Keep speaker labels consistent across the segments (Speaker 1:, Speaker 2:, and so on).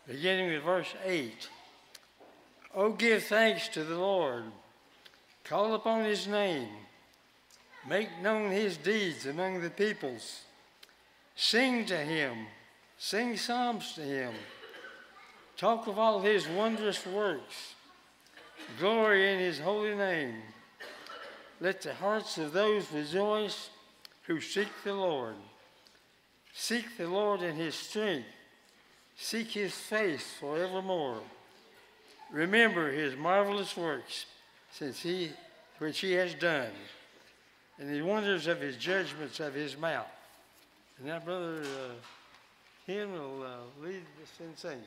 Speaker 1: beginning with verse 8. Oh, give thanks to the Lord. Call upon his name. Make known his deeds among the peoples. Sing to him. Sing psalms to him. Talk of all his wondrous works. Glory in his holy name. Let the hearts of those rejoice who seek the Lord. Seek the Lord in his strength. Seek his face forevermore. Remember his marvelous works which he has done, and the wonders of his judgments of his mouth. And now Brother Ken will lead us in singing.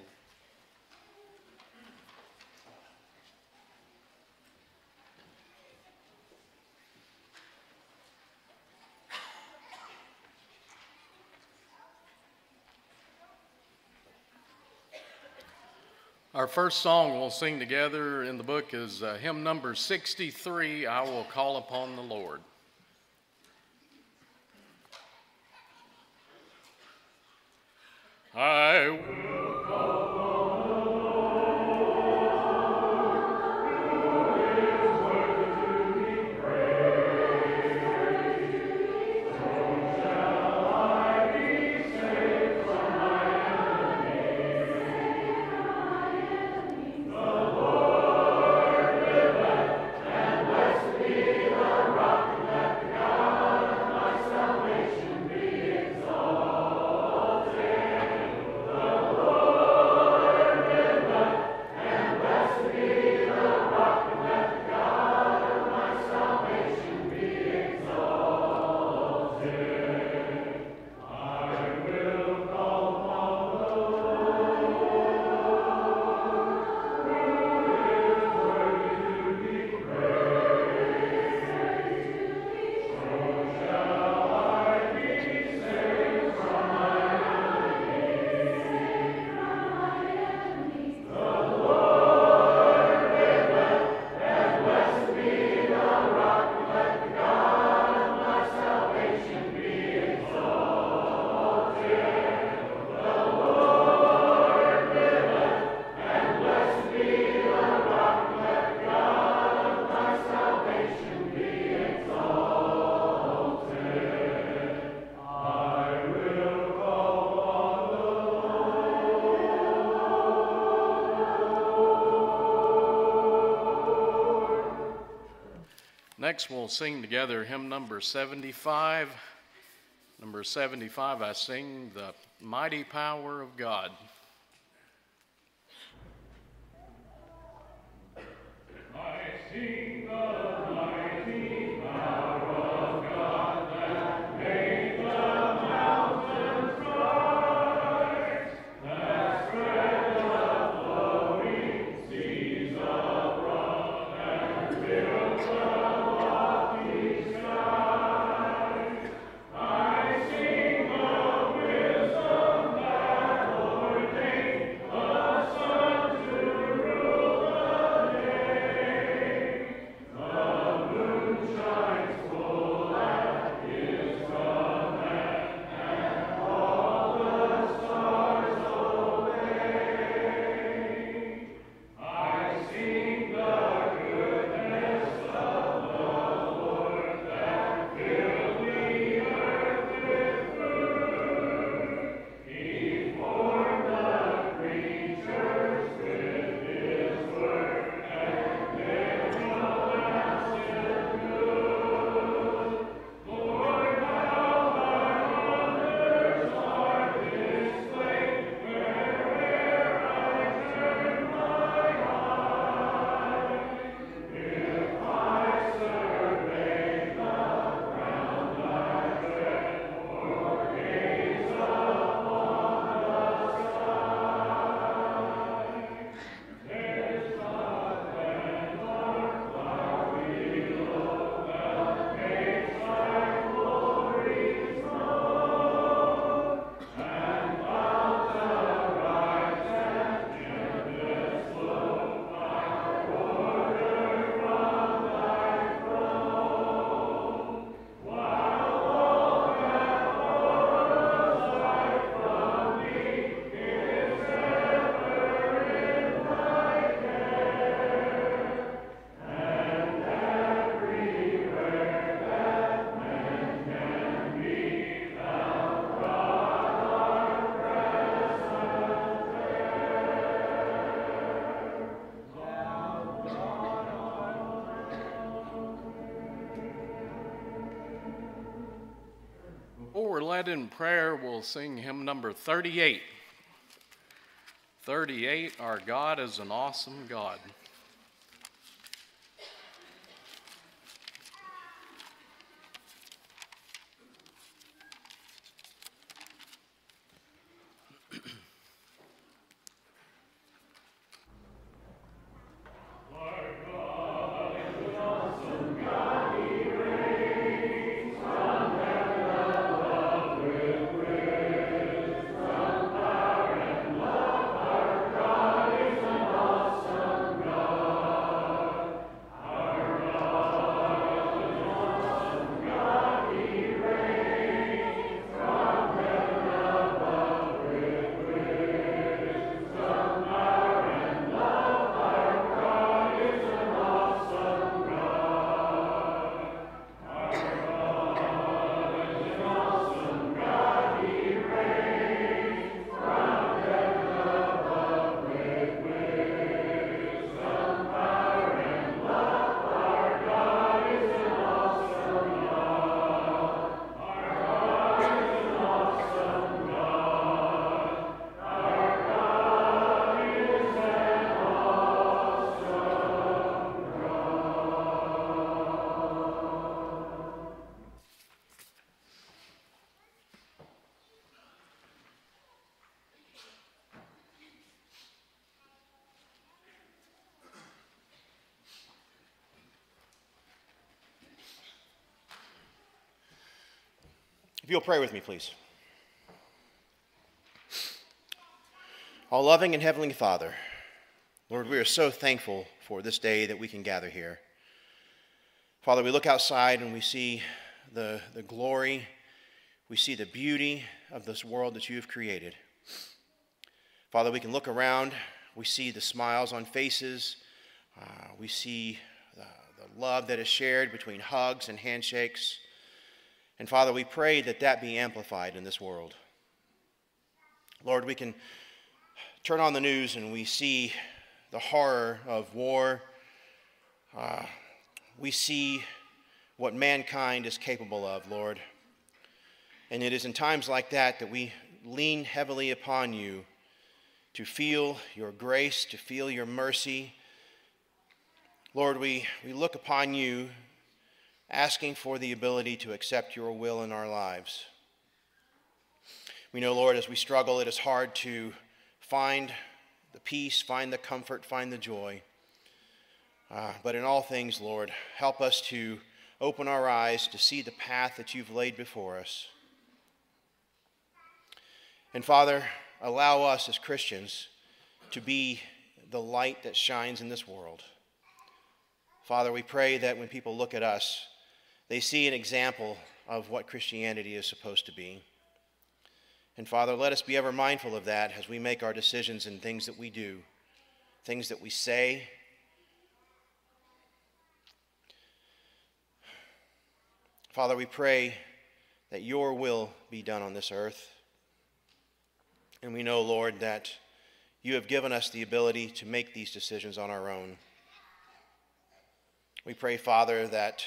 Speaker 2: Our first song we'll sing together in the book is hymn number 63, I Will Call Upon the Lord. I will call upon the Lord, who is worthy to be praised. So shall I be saved from my enemies. The Lord liveth, and blessed be the rock, and let the God of my salvation be exalted. The Lord liveth, and blessed be the rock, and let the God of my salvation be exalted. I will call upon the Lord, who is worthy to be praised. So shall I be saved from my enemies. The Lord liveth, and blessed be the rock, and let the God of my salvation be exalted. The Lord liveth, and blessed be the rock, and let the God of my salvation be exalted. I will call upon the Lord. Next, we'll sing together hymn number 75. Number 75, I sing the mighty power of God. I sing the mighty power of God that made the mountains rise, that spread the flowing seas abroad, and filled the lofty skies. I sing the wisdom that ordained the sun to rule the day.
Speaker 3: led in prayer, we'll sing hymn number 38. 38, Our God is an Awesome God.
Speaker 4: If you'll pray with me, please. All loving and heavenly Father, Lord, we are so thankful for this day that we can gather here. Father, we look outside and we see the glory, we see the beauty of this world that you have created. Father, we can look around, we see the smiles on faces, we see the love that is shared between hugs and handshakes. And Father, we pray that that be amplified in this world. Lord, we can turn on the news and we see the horror of war. We see what mankind is capable of, Lord. And it is in times like that that we lean heavily upon you to feel your grace, to feel your mercy. Lord, we look upon you asking for the ability to accept your will in our lives. We know, Lord, as we struggle, it is hard to find the peace, find the comfort, find the joy. But in all things, Lord, help us to open our eyes to see the path that you've laid before us. And Father, allow us as Christians to be the light that shines in this world. Father, we pray that when people look at us, they see an example of what Christianity is supposed to be. And Father, let us be ever mindful of that as we make our decisions in things that we do, things that we say. Father, we pray that your will be done on this earth. And we know, Lord, that you have given us the ability to make these decisions on our own. We pray, Father, that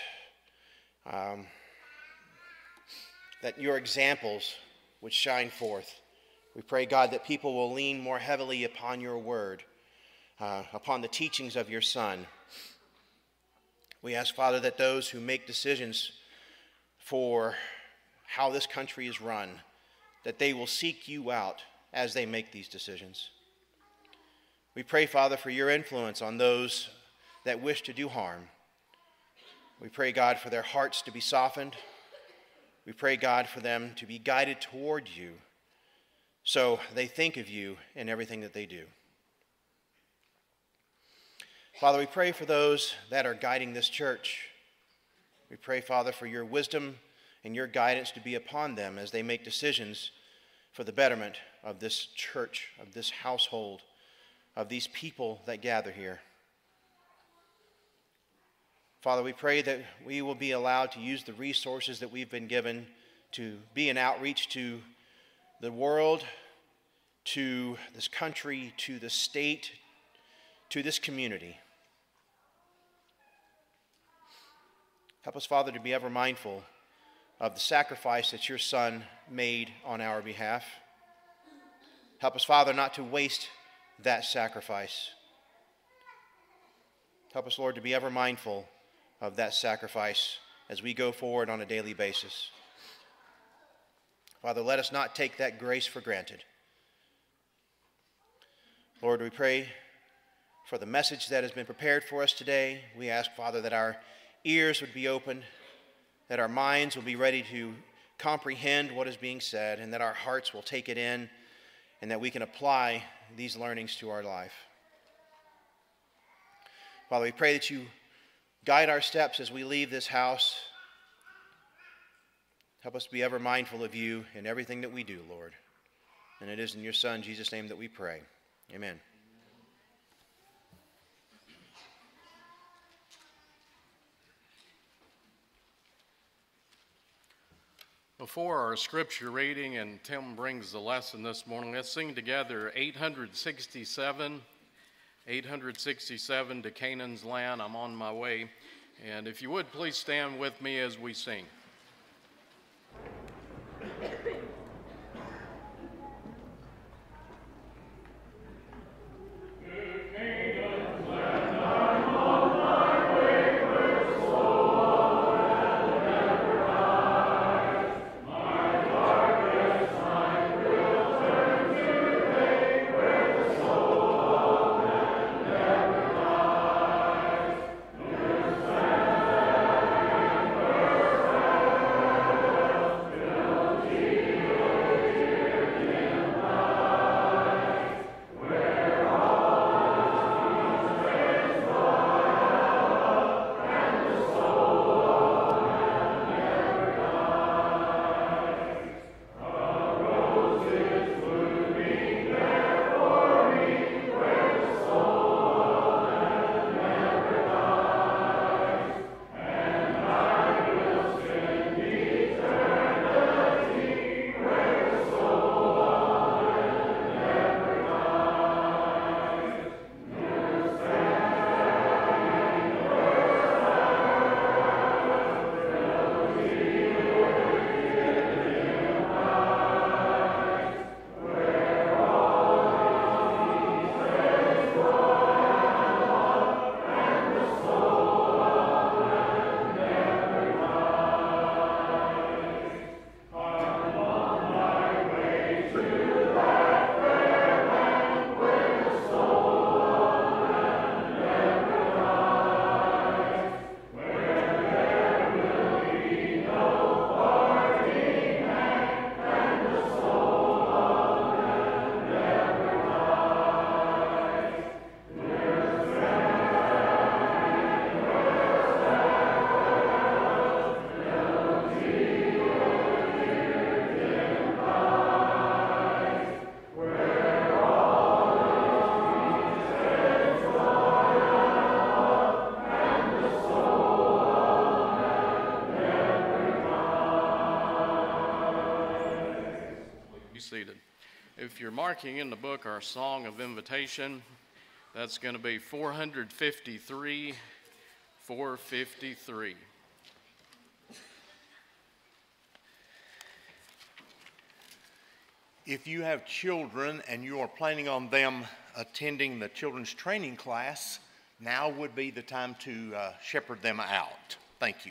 Speaker 4: your examples would shine forth. We pray, God, that people will lean more heavily upon your word, upon the teachings of your Son. We ask, Father, that those who make decisions for how this country is run, that they will seek you out as they make these decisions. We pray, Father, for your influence on those that wish to do harm. We pray, God, for their hearts to be softened. We pray, God, for them to be guided toward you so they think of you in everything that they do. Father, we pray for those that are guiding this church. We pray, Father, for your wisdom and your guidance to be upon them as they make decisions for the betterment of this church, of this household, of these people that gather here. Father, we pray that we will be allowed to use the resources that we've been given to be an outreach to the world, to this country, to the state, to this community. Help us, Father, to be ever mindful of the sacrifice that your Son made on our behalf. Help us, Father, not to waste that sacrifice. Help us, Lord, to be ever mindful of that sacrifice as we go forward on a daily basis. Father, let us not take that grace for granted. Lord, we pray for the message that has been prepared for us today. We ask, Father, that our ears would be open, that our minds will be ready to comprehend what is being said, and that our hearts will take it in, and that we can apply these learnings to our life. Father, we pray that you guide our steps as we leave this house. Help us to be ever mindful of you in everything that we do, Lord. And it is in your Son, Jesus' name, that we pray. Amen.
Speaker 3: Before our scripture reading and Tim brings the lesson this morning, let's sing together 867 to Canaan's land. I'm on my way. And if you would, please stand with me as we sing. Seated. If you're marking in the book our song of invitation, that's going to be 453, 453.
Speaker 5: If you have children and you are planning on them attending the children's training class, now would be the time to shepherd them out. Thank you.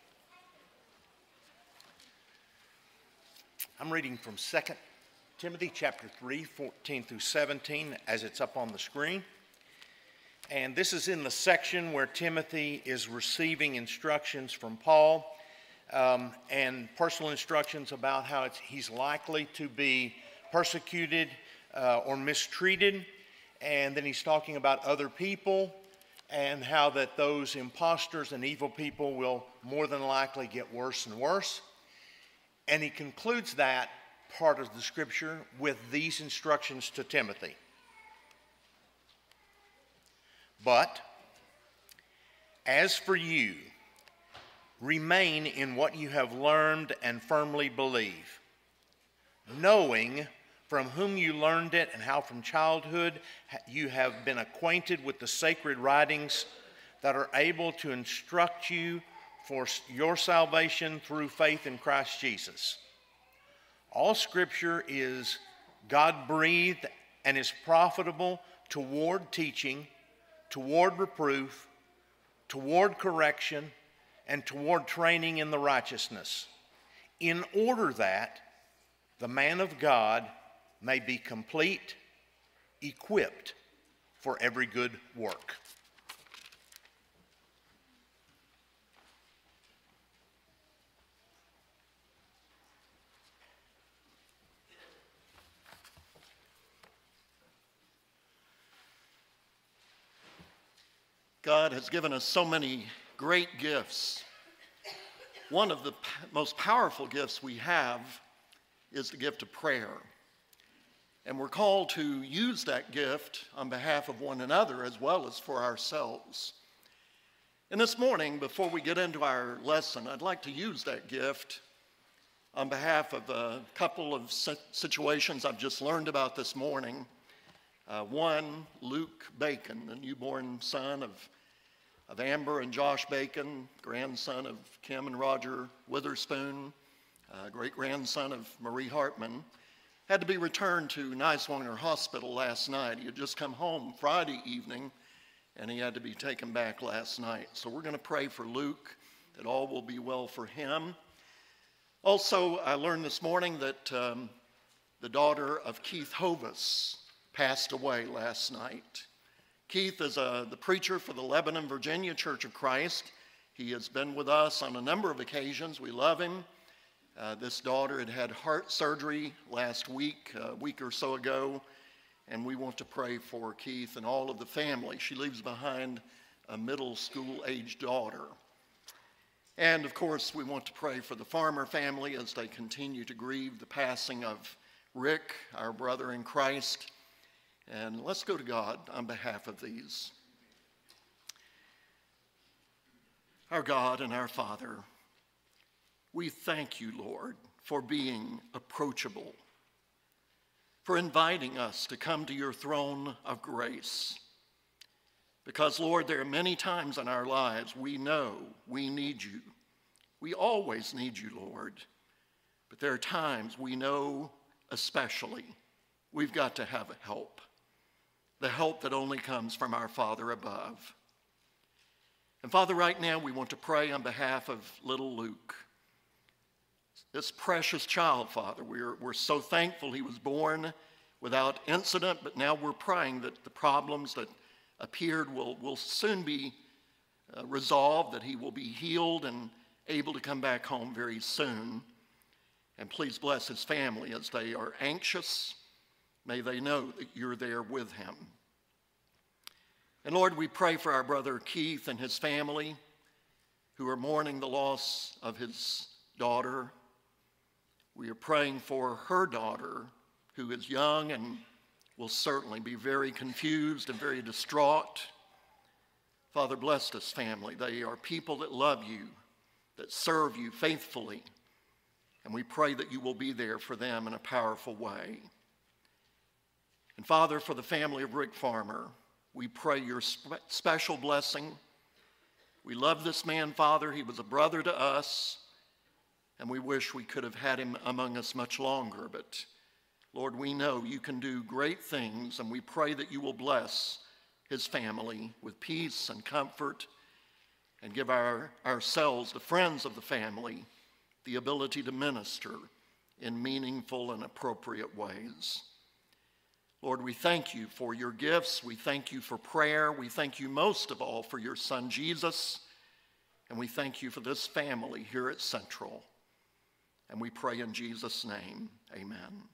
Speaker 5: I'm reading from 2 Timothy chapter 3, 14 through 17, as it's up on the screen. And this is in the section where Timothy is receiving instructions from Paul and personal instructions about how he's likely to be persecuted or mistreated. And then he's talking about other people and how that those imposters and evil people will more than likely get worse and worse. And he concludes that part of the scripture with these instructions to Timothy. But as for you, remain in what you have learned and firmly believe, knowing from whom you learned it and how from childhood you have been acquainted with the sacred writings that are able to instruct you for your salvation through faith in Christ Jesus. All Scripture is God-breathed and is profitable toward teaching, toward reproof, toward correction, and toward training in the righteousness, in order that the man of God may be complete, equipped for every good work.
Speaker 6: God has given us so many great gifts. One of the most powerful gifts we have is the gift of prayer. And we're called to use that gift on behalf of one another as well as for ourselves. And this morning, before we get into our lesson, I'd like to use that gift on behalf of a couple of situations I've just learned about this morning. One, Luke Bacon, the newborn son of Amber and Josh Bacon, grandson of Kim and Roger Witherspoon, great-grandson of Marie Hartman, had to be returned to Niswonger Hospital last night. He had just come home Friday evening, and he had to be taken back last night. So we're going to pray for Luke, that all will be well for him. Also, I learned this morning that the daughter of Keith Hovis passed away last night. Keith is the preacher for the Lebanon, Virginia Church of Christ. He has been with us on a number of occasions. We love him. This daughter had had heart surgery last week, a week or so ago, and we want to pray for Keith and all of the family. She leaves behind a middle school-aged daughter. And, of course, we want to pray for the Farmer family as they continue to grieve the passing of Rick, our brother in Christ. And let's go to God on behalf of these. Our God and our Father, we thank you, Lord, for being approachable, for inviting us to come to your throne of grace. Because, Lord, there are many times in our lives we know we need you. We always need you, Lord. But there are times we know especially we've got to have help. The help that only comes from our Father above. And Father, right now we want to pray on behalf of little Luke, this precious child, Father. We're so thankful he was born without incident, but now we're praying that the problems that appeared will soon be resolved, that he will be healed and able to come back home very soon. And please bless his family as they are anxious. May they know that you're there with him. And Lord, we pray for our brother Keith and his family who are mourning the loss of his daughter. We are praying for her daughter who is young and will certainly be very confused and very distraught. Father, bless this family. They are people that love you, that serve you faithfully. And we pray that you will be there for them in a powerful way. And Father, for the family of Rick Farmer, we pray your special blessing. We love this man, Father. He was a brother to us, and we wish we could have had him among us much longer. But Lord, we know you can do great things, and we pray that you will bless his family with peace and comfort and give ourselves, the friends of the family, the ability to minister in meaningful and appropriate ways. Lord, we thank you for your gifts. We thank you for prayer. We thank you most of all for your son, Jesus. And we thank you for this family here at Central. And we pray in Jesus' name, amen.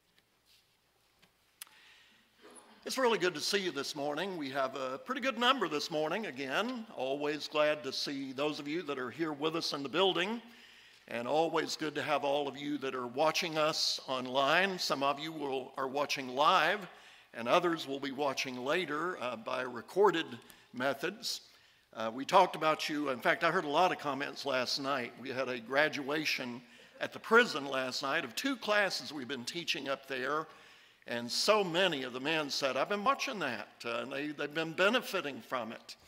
Speaker 6: It's really good to see you this morning. We have a pretty good number this morning again. Always glad to see those of you that are here with us in the building. And always good to have all of you that are watching us online. Some of you are watching live, and others will be watching later by recorded methods. We talked about you. In fact, I heard a lot of comments last night. We had a graduation at the prison last night of 2 classes we've been teaching up there. And so many of the men said, I've been watching that, and they've been benefiting from it.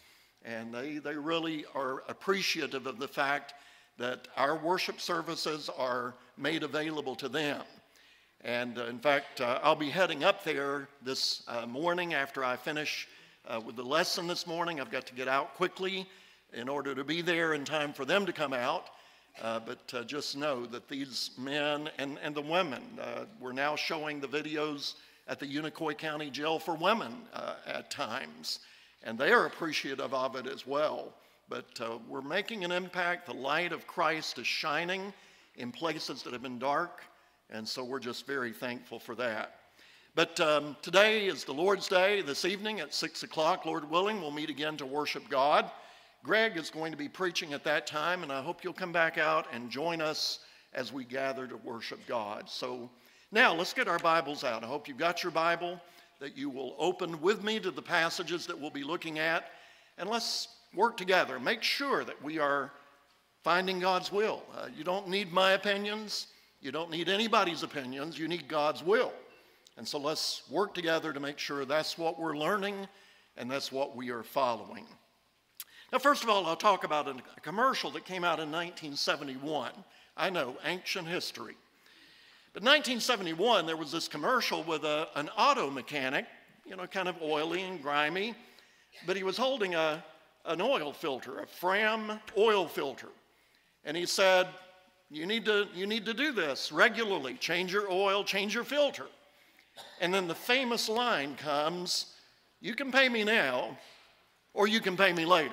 Speaker 6: and they really are appreciative of the fact that our worship services are made available to them. And in fact, I'll be heading up there this morning after I finish with the lesson this morning. I've got to get out quickly in order to be there in time for them to come out. But just know that these men and the women, we're now showing the videos at the Unicoi County Jail for Women at times, and they are appreciative of it as well. But we're making an impact. The light of Christ is shining in places that have been dark, and so we're just very thankful for that. But today is the Lord's Day. This evening at 6 o'clock, Lord willing, we'll meet again to worship God. Greg is going to be preaching at that time, and I hope you'll come back out and join us as we gather to worship God. So now let's get our Bibles out. I hope you've got your Bible, that you will open with me to the passages that we'll be looking at, and let's work together. Make sure that we are finding God's will. You don't need my opinions. You don't need anybody's opinions. You need God's will. And so let's work together to make sure that's what we're learning and that's what we are following. Now, first of all, I'll talk about a commercial that came out in 1971. I know, ancient history. But in 1971, there was this commercial with an auto mechanic, kind of oily and grimy, but he was holding an oil filter, a Fram oil filter. And he said, you need to do this regularly. Change your oil, change your filter. And then the famous line comes, you can pay me now, or you can pay me later.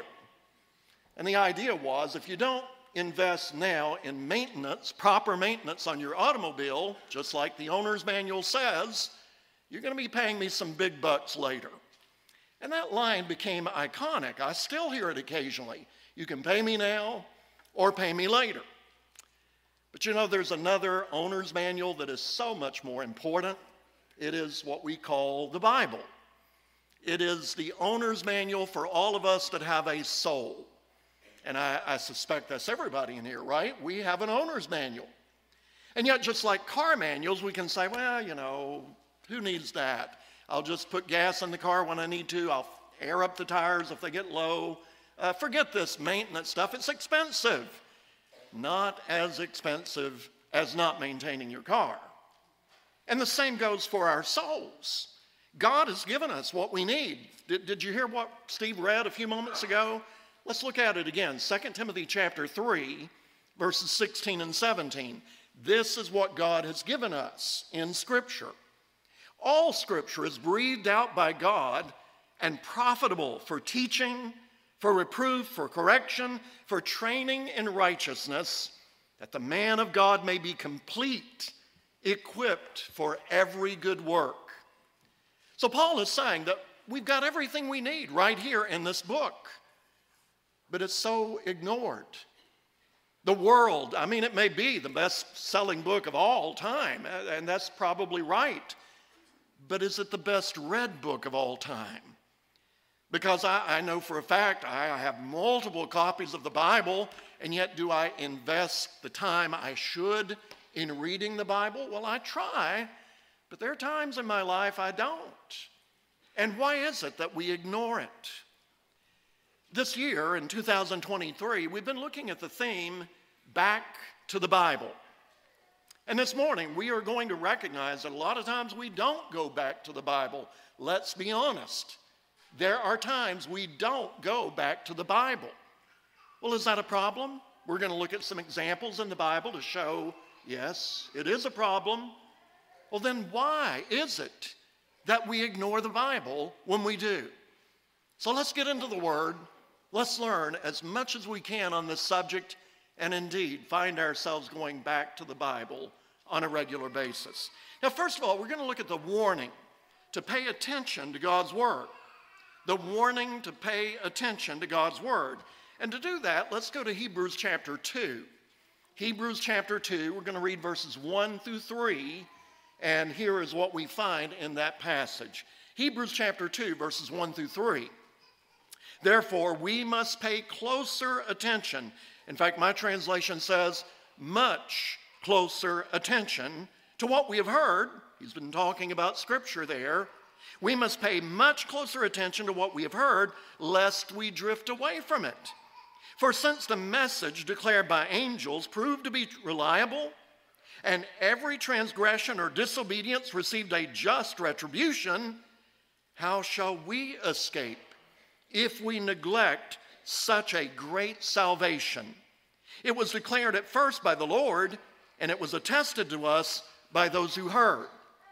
Speaker 6: And the idea was, if you don't invest now in maintenance, proper maintenance on your automobile, just like the owner's manual says, you're going to be paying me some big bucks later. And that line became iconic. I still hear it occasionally. You can pay me now or pay me later. But there's another owner's manual that is so much more important. It is what we call the Bible. It is the owner's manual for all of us that have a soul. And I suspect that's everybody in here, right? We have an owner's manual. And yet, just like car manuals, we can say, well, who needs that? I'll just put gas in the car when I need to. I'll air up the tires if they get low. Forget this maintenance stuff. It's expensive. Not as expensive as not maintaining your car. And the same goes for our souls. God has given us what we need. Did you hear what Steve read a few moments ago? Let's look at it again. 2 Timothy chapter 3, verses 16 and 17. This is what God has given us in Scripture. All Scripture is breathed out by God and profitable for teaching, for reproof, for correction, for training in righteousness, that the man of God may be complete, equipped for every good work. So Paul is saying that we've got everything we need right here in this book. But it's so ignored. The world, it may be the best-selling book of all time, and that's probably right. But is it the best-read book of all time? Because I know for a fact I have multiple copies of the Bible, and yet do I invest the time I should in reading the Bible? Well, I try, but there are times in my life I don't. And why is it that we ignore it? This year, in 2023, we've been looking at the theme, Back to the Bible. And this morning, we are going to recognize that a lot of times we don't go back to the Bible. Let's be honest. There are times we don't go back to the Bible. Well, is that a problem? We're going to look at some examples in the Bible to show, yes, it is a problem. Well, then why is it that we ignore the Bible when we do? So let's get into the Word. Let's learn as much as we can on this subject and indeed find ourselves going back to the Bible on a regular basis. Now, first of all, we're going to look at the warning to pay attention to God's Word. The warning to pay attention to God's Word. And to do that, let's go to Hebrews chapter 2. Hebrews chapter 2, we're going to read verses 1 through 3, and here is what we find in that passage. Hebrews chapter 2, verses 1 through 3. Therefore, we must pay closer attention. In fact, my translation says, much closer attention to what we have heard. He's been talking about Scripture there. We must pay much closer attention to what we have heard, lest we drift away from it. For since the message declared by angels proved to be reliable, and every transgression or disobedience received a just retribution, how shall we escape if we neglect such a great salvation? It was declared at first by the Lord, and it was attested to us by those who heard.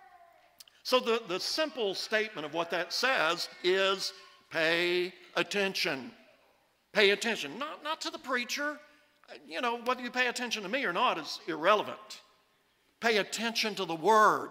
Speaker 6: So the simple statement of what that says is pay attention. Pay attention, not to the preacher. You know, whether you pay attention to me or not is irrelevant. Pay attention to the Word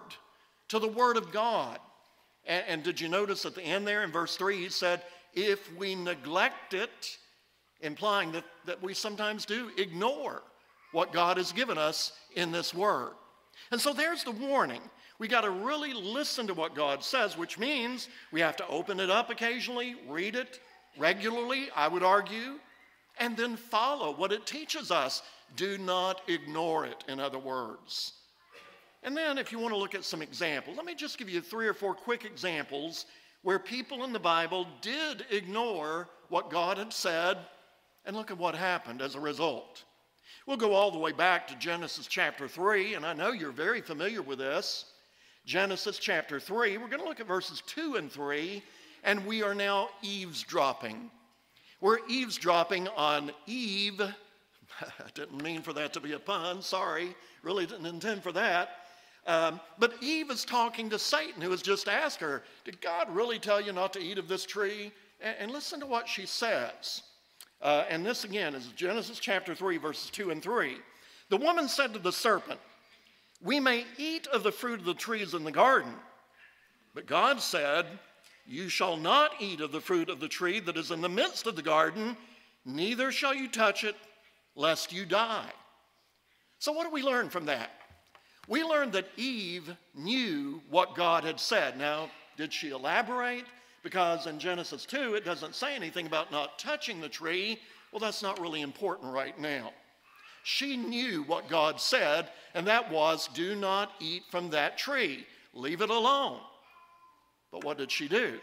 Speaker 6: of God. And did you notice at the end there in verse 3, he said, if we neglect it, implying that we sometimes do ignore what God has given us in this Word. And so there's the warning. We got to really listen to what God says, which means we have to open it up occasionally, read it regularly, I would argue, and then follow what it teaches us. Do not ignore it, in other words. And then if you want to look at some examples, let me just give you 3 or 4 quick examples where people in the Bible did ignore what God had said, and look at what happened as a result. We'll go all the way back to Genesis chapter 3, and I know you're very familiar with this. Genesis chapter 3, we're going to look at verses 2 and 3, and we are now eavesdropping. We're eavesdropping on Eve. I didn't mean for that to be a pun, sorry. Really didn't intend for that. But Eve is talking to Satan, who has just asked her, did God really tell you not to eat of this tree? And listen to what she says. And this again is Genesis chapter 3, verses 2 and 3. The woman said to the serpent, we may eat of the fruit of the trees in the garden. But God said, you shall not eat of the fruit of the tree that is in the midst of the garden, neither shall you touch it, lest you die. So what do we learn from that? We learned that Eve knew what God had said. Now, did she elaborate? Because in Genesis 2, it doesn't say anything about not touching the tree. Well, that's not really important right now. She knew what God said, and that was, do not eat from that tree. Leave it alone. But what did she do?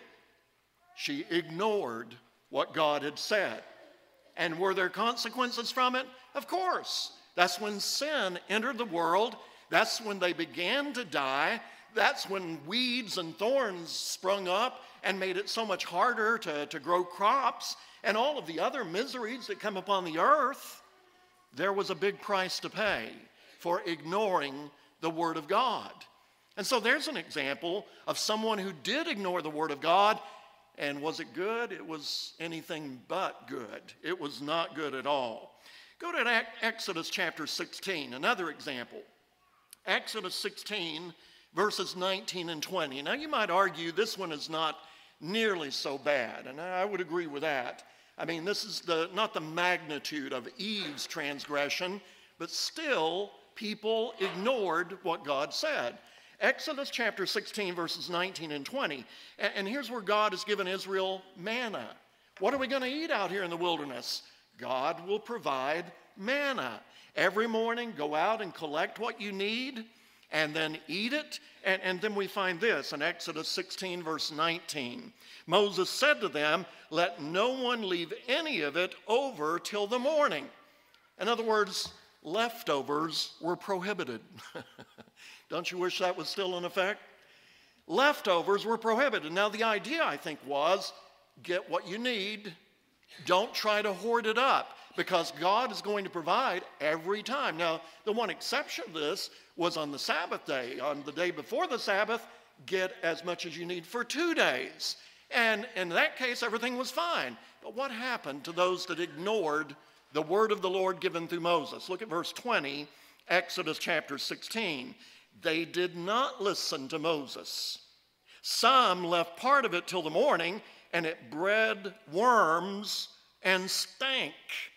Speaker 6: She ignored what God had said. And were there consequences from it? Of course. That's when sin entered the world. That's when they began to die. That's when weeds and thorns sprung up and made it so much harder to grow crops and all of the other miseries that come upon the earth. There was a big price to pay for ignoring the Word of God. And so there's an example of someone who did ignore the Word of God. And was it good? It was anything but good. It was not good at all. Go to Exodus chapter 16, another example. Exodus 16, verses 19 and 20. Now you might argue this one is not nearly so bad, and I would agree with that. I mean, this is not the magnitude of Eve's transgression, but still people ignored what God said. Exodus chapter 16, verses 19 and 20. And here's where God has given Israel manna. What are we going to eat out here in the wilderness? God will provide manna. Every morning, go out and collect what you need, and then eat it. And then we find this in Exodus 16, verse 19. Moses said to them, let no one leave any of it over till the morning. In other words, leftovers were prohibited. Don't you wish that was still in effect? Leftovers were prohibited. Now the idea, I think, was get what you need. Don't try to hoard it up, because God is going to provide every time. Now, the one exception to this was on the Sabbath day. On the day before the Sabbath, get as much as you need for 2 days. And in that case, everything was fine. But what happened to those that ignored the word of the Lord given through Moses? Look at verse 20, Exodus chapter 16. They did not listen to Moses. Some left part of it till the morning, and it bred worms and stank.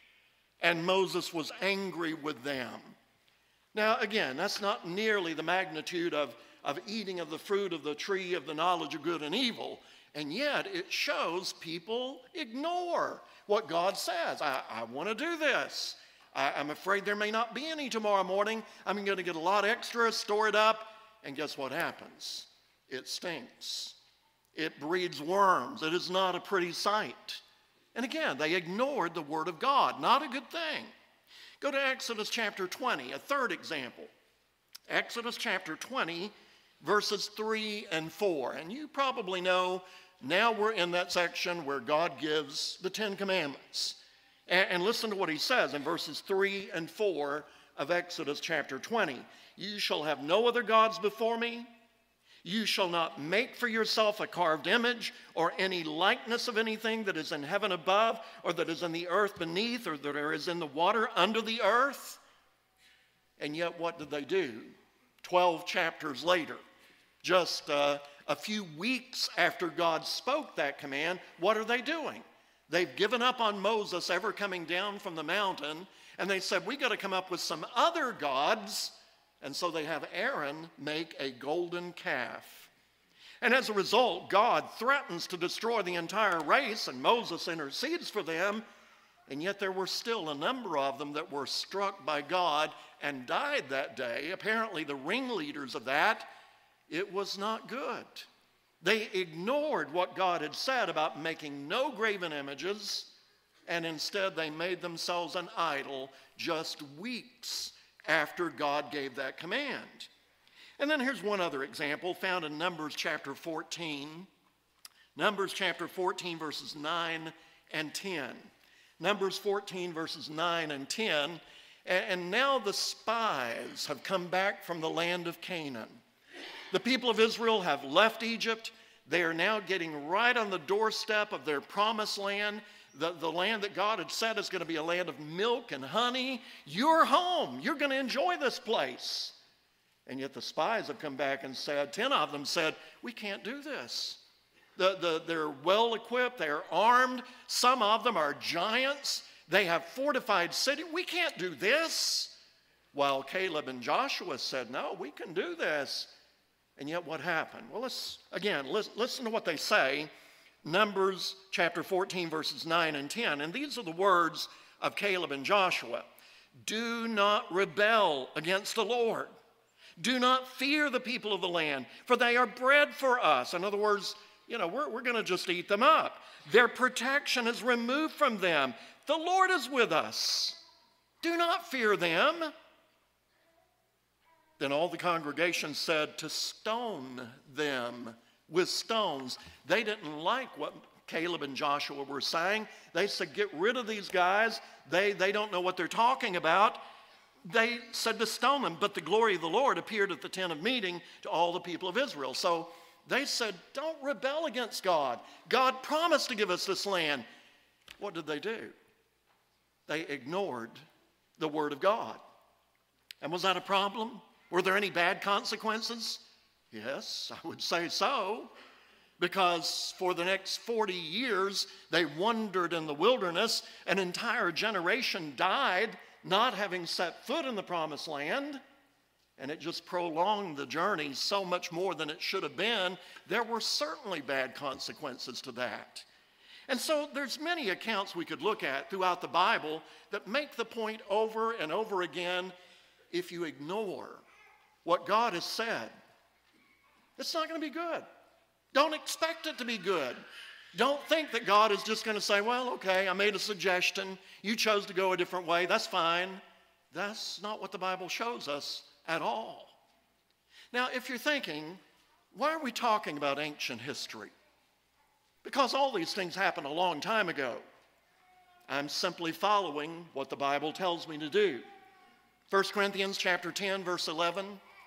Speaker 6: And Moses was angry with them. Now, again, that's not nearly the magnitude of eating of the fruit of the tree of the knowledge of good and evil. And yet, it shows people ignore what God says. I want to do this. I'm afraid there may not be any tomorrow morning. I'm going to get a lot extra, store it up, and guess what happens? It stinks. It breeds worms. It is not a pretty sight. And again, they ignored the word of God. Not a good thing. Go to Exodus chapter 20, a third example. Exodus chapter 20, verses 3 and 4. And you probably know now we're in that section where God gives the Ten Commandments. And listen to what he says in verses 3 and 4 of Exodus chapter 20. You shall have no other gods before me. You shall not make for yourself a carved image or any likeness of anything that is in heaven above or that is in the earth beneath or that is in the water under the earth. And yet what did they do? 12 chapters later, just a few weeks after God spoke that command, what are they doing? They've given up on Moses ever coming down from the mountain, and they said, we got to come up with some other gods. And so they have Aaron make a golden calf. And as a result, God threatens to destroy the entire race, and Moses intercedes for them. And yet there were still a number of them that were struck by God and died that day. Apparently the ringleaders of that, it was not good. They ignored what God had said about making no graven images, and instead they made themselves an idol just weeks after God gave that command. And then here's one other example found in Numbers chapter 14. Numbers chapter 14, verses 9 and 10. Numbers 14, verses 9 and 10. And now the spies have come back from the land of Canaan. The people of Israel have left Egypt. They are now getting right on the doorstep of their promised land. The land that God had said is going to be a land of milk and honey. You're home. You're going to enjoy this place. And yet the spies have come back and said, 10 of them said, we can't do this. They're well equipped. They're armed. Some of them are giants. They have fortified cities. We can't do this. While Caleb and Joshua said, no, we can do this. And yet what happened? Well, listen to what they say. Numbers chapter 14, verses 9 and 10. And these are the words of Caleb and Joshua. Do not rebel against the Lord. Do not fear the people of the land, for they are bread for us. In other words, we're going to just eat them up. Their protection is removed from them. The Lord is with us. Do not fear them. Then all the congregation said to stone them with stones. They didn't like what Caleb and Joshua were saying. They said, get rid of these guys. They don't know what they're talking about. They said to stone them, but the glory of the Lord appeared at the tent of meeting to all the people of Israel. So they said, don't rebel against God. God promised to give us this land. What did they do? They ignored the word of God. And was that a problem? Were there any bad consequences? Yes, I would say so, because for the next 40 years, they wandered in the wilderness. An entire generation died not having set foot in the promised land, and it just prolonged the journey so much more than it should have been. There were certainly bad consequences to that. And so there's many accounts we could look at throughout the Bible that make the point over and over again, if you ignore what God has said, it's not going to be good. Don't expect it to be good. Don't think that God is just going to say, well, okay, I made a suggestion. You chose to go a different way. That's fine. That's not what the Bible shows us at all. Now, if you're thinking, why are we talking about ancient history? Because all these things happened a long time ago. I'm simply following what the Bible tells me to do. 1 Corinthians chapter 10, verse 11.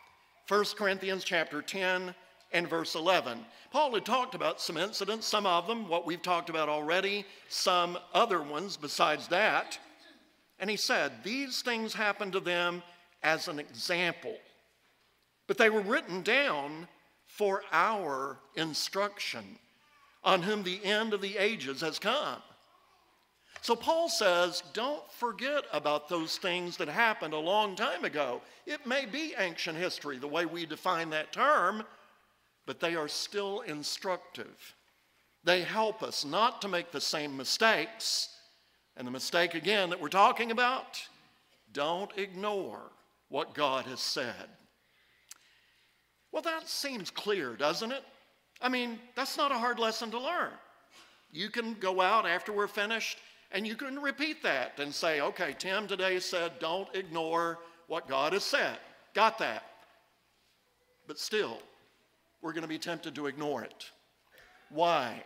Speaker 6: 1 Corinthians chapter 10 and verse 11. Paul had talked about some incidents, some of them, what we've talked about already, some other ones besides that. And he said, these things happened to them as an example, but they were written down for our instruction, on whom the end of the ages has come. So Paul says, don't forget about those things that happened a long time ago. It may be ancient history, the way we define that term, but they are still instructive. They help us not to make the same mistakes. And the mistake, again, that we're talking about, don't ignore what God has said. Well, that seems clear, doesn't it? I mean, that's not a hard lesson to learn. You can go out after we're finished and you can repeat that and say, okay, Tim today said, don't ignore what God has said. Got that? But still, we're going to be tempted to ignore it. Why?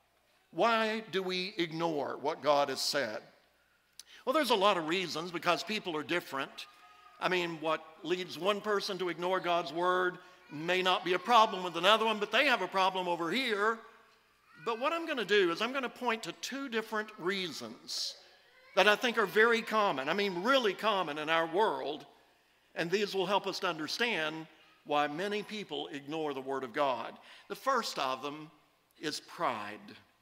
Speaker 6: Why do we ignore what God has said? Well, there's a lot of reasons, because people are different. I mean, what leads one person to ignore God's word may not be a problem with another one, but they have a problem over here. But what I'm going to do is I'm going to point to two different reasons that I think are very common, I mean really common in our world, and these will help us to understand why many people ignore the Word of God. The first of them is pride.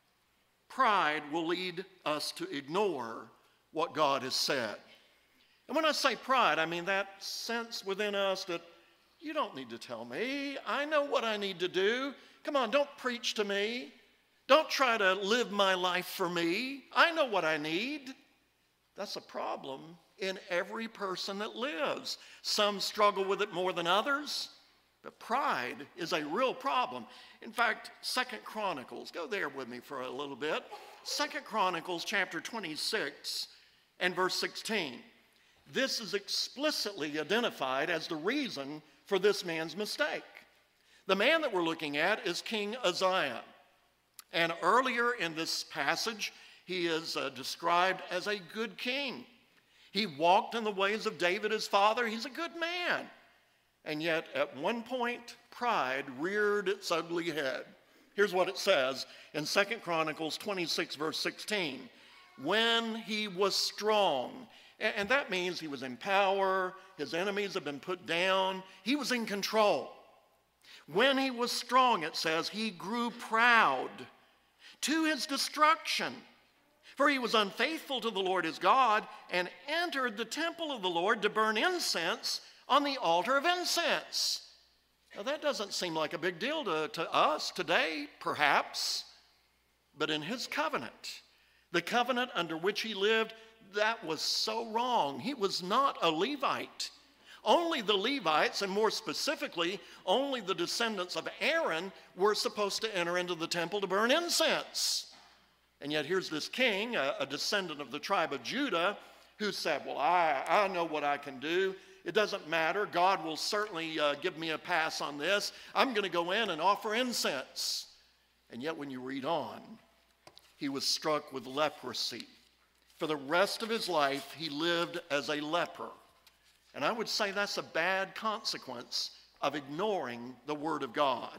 Speaker 6: Pride will lead us to ignore what God has said. And when I say pride, I mean that sense within us that you don't need to tell me. I know what I need to do. Come on, don't preach to me. Don't try to live my life for me. I know what I need. That's a problem in every person that lives. Some struggle with it more than others, but pride is a real problem. In fact, 2 Chronicles, go there with me for a little bit. 2 Chronicles chapter 26 and verse 16. This is explicitly identified as the reason for this man's mistake. The man that we're looking at is King Uzziah. And earlier in this passage, he is described as a good king. He walked in the ways of David, his father. He's a good man. And yet, at one point, pride reared its ugly head. Here's what it says in 2 Chronicles 26, verse 16. When he was strong, and that means he was in power, his enemies have been put down, he was in control. When he was strong, it says, he grew proud to his destruction. For he was unfaithful to the Lord his God and entered the temple of the Lord to burn incense on the altar of incense. Now that doesn't seem like a big deal to us today, perhaps, but in his covenant, the covenant under which he lived, that was so wrong. He was not a Levite. Only the Levites, and more specifically, only the descendants of Aaron, were supposed to enter into the temple to burn incense. And yet here's this king, a descendant of the tribe of Judah, who said, well, I know what I can do. It doesn't matter. God will certainly give me a pass on this. I'm going to go in and offer incense. And yet when you read on, he was struck with leprosy. For the rest of his life, he lived as a leper. And I would say that's a bad consequence of ignoring the Word of God.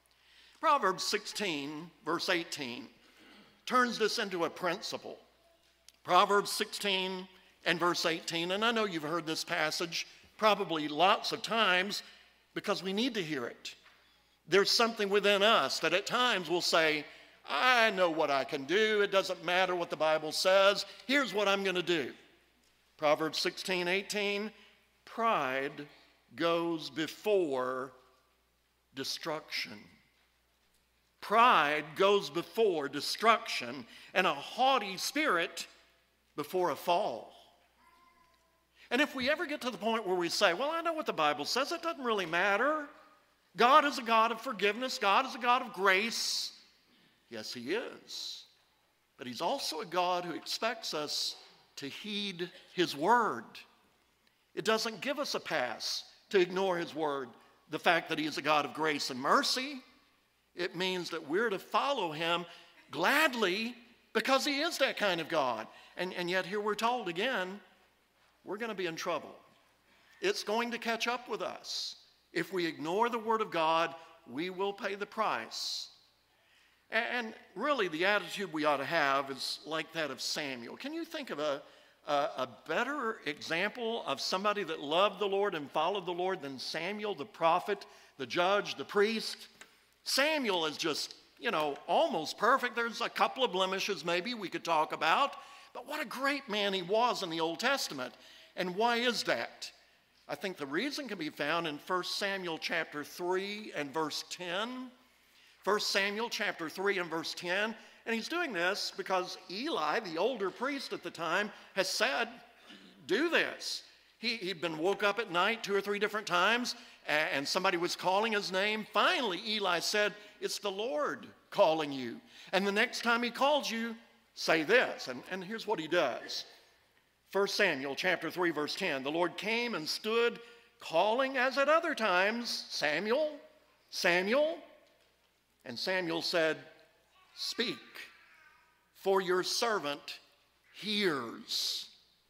Speaker 6: Proverbs 16, verse 18, turns this into a principle. Proverbs 16 and verse 18, and I know you've heard this passage probably lots of times because we need to hear it. There's something within us that at times will say, I know what I can do. It doesn't matter what the Bible says. Here's what I'm going to do. Proverbs 16, 18, pride goes before destruction. Pride goes before destruction, and a haughty spirit before a fall. And if we ever get to the point where we say, well, I know what the Bible says, it doesn't really matter. God is a God of forgiveness. God is a God of grace. Yes, he is. But he's also a God who expects us to heed his word. It doesn't give us a pass to ignore his word. The fact that he is a God of grace and mercy, it means that we're to follow him gladly because he is that kind of God. And yet here we're told again, we're going to be in trouble. It's going to catch up with us. If we ignore the word of God, we will pay the price. And really the attitude we ought to have is like that of Samuel. Can you think of a better example of somebody that loved the Lord and followed the Lord than Samuel, the prophet, the judge, the priest? Samuel is just, almost perfect. There's a couple of blemishes maybe we could talk about, but what a great man he was in the Old Testament. And why is that? I think the reason can be found in 1 Samuel chapter 3 and verse 10. 1 Samuel chapter 3 and verse 10. And he's doing this because Eli, the older priest at the time, has said, do this. He'd been woke up at night 2 or 3 different times, and somebody was calling his name. Finally, Eli said, "It's the Lord calling you. And the next time he calls you, say this." And here's what he does. 1 Samuel chapter 3, verse 10. The Lord came and stood, calling as at other times, "Samuel, Samuel." And Samuel said, "Speak, for your servant hears."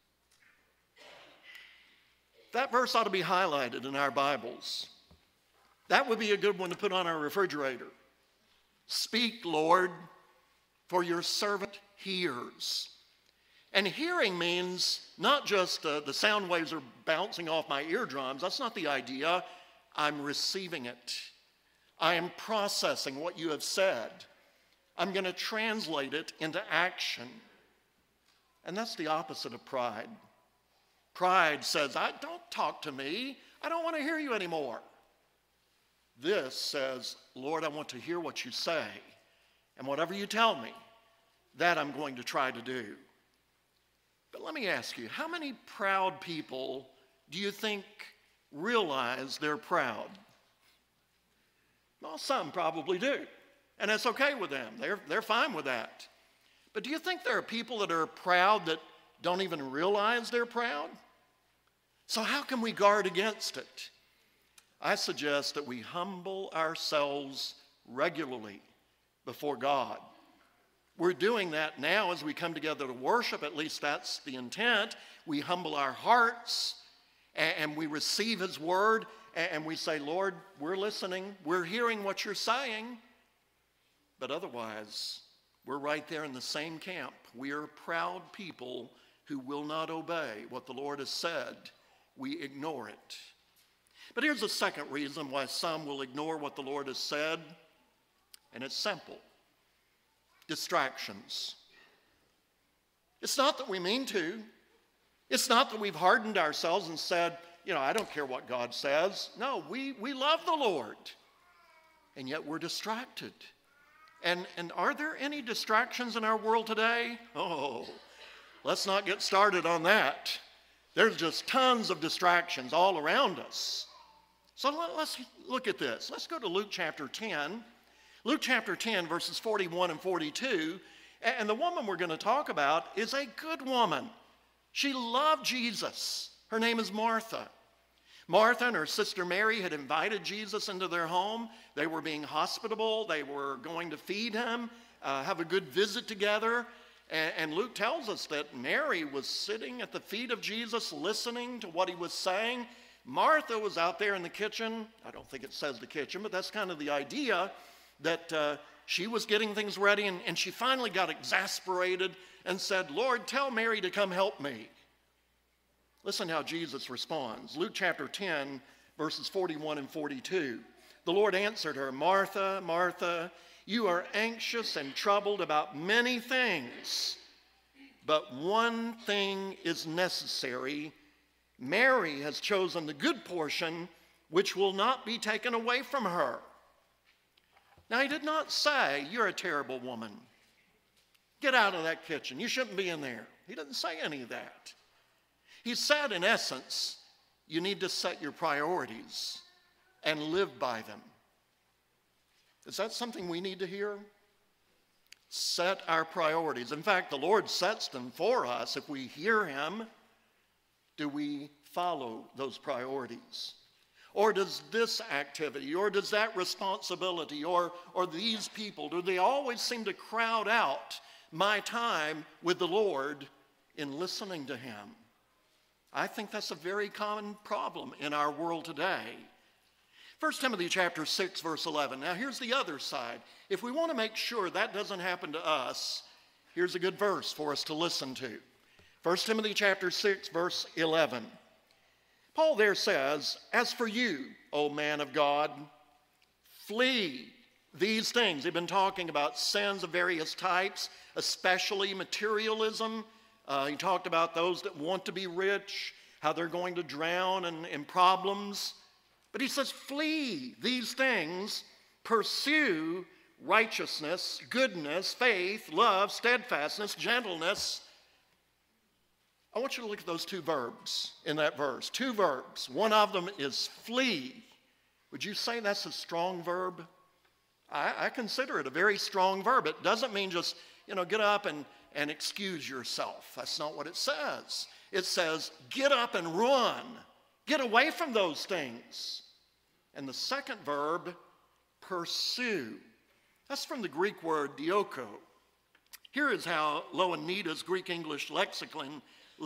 Speaker 6: That verse ought to be highlighted in our Bibles. That would be a good one to put on our refrigerator. Speak, Lord, for your servant hears. And hearing means not just the sound waves are bouncing off my eardrums. That's not the idea. I'm receiving it. I am processing what you have said. I'm going to translate it into action. And that's the opposite of pride. Pride says, "Don't talk to me. I don't want to hear you anymore." This says, "Lord, I want to hear what you say. And whatever you tell me, that I'm going to try to do." But let me ask you, how many proud people do you think realize they're proud? Well, some probably do. And it's okay with them. They're fine with that. But do you think there are people that are proud that don't even realize they're proud? So how can we guard against it? I suggest that we humble ourselves regularly before God. We're doing that now as we come together to worship. At least that's the intent. We humble our hearts and we receive his word and we say, "Lord, we're listening. We're hearing what you're saying." But otherwise, we're right there in the same camp. We are proud people who will not obey what the Lord has said. We ignore it. But here's the second reason why some will ignore what the Lord has said, and it's simple. Distractions. It's not that we mean to. It's not that we've hardened ourselves and said, I don't care what God says. No, we love the Lord, and yet we're distracted. And are there any distractions in our world today? Oh, let's not get started on that. There's just tons of distractions all around us. So let's look at this. Let's go to Luke chapter 10. Luke chapter 10, verses 41 and 42. And the woman we're going to talk about is a good woman. She loved Jesus. Her name is Martha. Martha and her sister Mary had invited Jesus into their home. They were being hospitable. They were going to feed him, have a good visit together. And Luke tells us that Mary was sitting at the feet of Jesus, listening to what he was saying. Martha was out there in the kitchen. I don't think it says the kitchen, but that's kind of the idea, that she was getting things ready, and she finally got exasperated and said, "Lord, tell Mary to come help me." Listen how Jesus responds. Luke chapter 10, verses 41 and 42. The Lord answered her, "Martha, Martha, you are anxious and troubled about many things, but one thing is necessary. Mary has chosen the good portion, which will not be taken away from her." Now, he did not say, "You're a terrible woman. Get out of that kitchen. You shouldn't be in there." He didn't say any of that. He said, in essence, you need to set your priorities and live by them. Is that something we need to hear? Set our priorities. In fact, the Lord sets them for us. If we hear him, do we follow those priorities? Or does this activity, or does that responsibility, or these people, do they always seem to crowd out my time with the Lord in listening to him? I think that's a very common problem in our world today. 1 Timothy chapter 6, verse 11. Now here's the other side. If we want to make sure that doesn't happen to us, here's a good verse for us to listen to. 1 Timothy chapter 6, verse 11. Paul there says, "As for you, O man of God, flee these things." They've been talking about sins of various types, especially materialism. He talked about those that want to be rich, how they're going to drown in problems. But he says, flee these things, pursue righteousness, goodness, faith, love, steadfastness, gentleness. I want you to look at those two verbs in that verse. Two verbs. One of them is flee, Would you say that's a strong verb? I consider it a very strong verb. It doesn't mean just, get up and excuse yourself. That's not what it says. It says, get up and run. Get away from those things. And the second verb, pursue. That's from the Greek word dioko. Here is how Ioannidis' Greek-English lexicon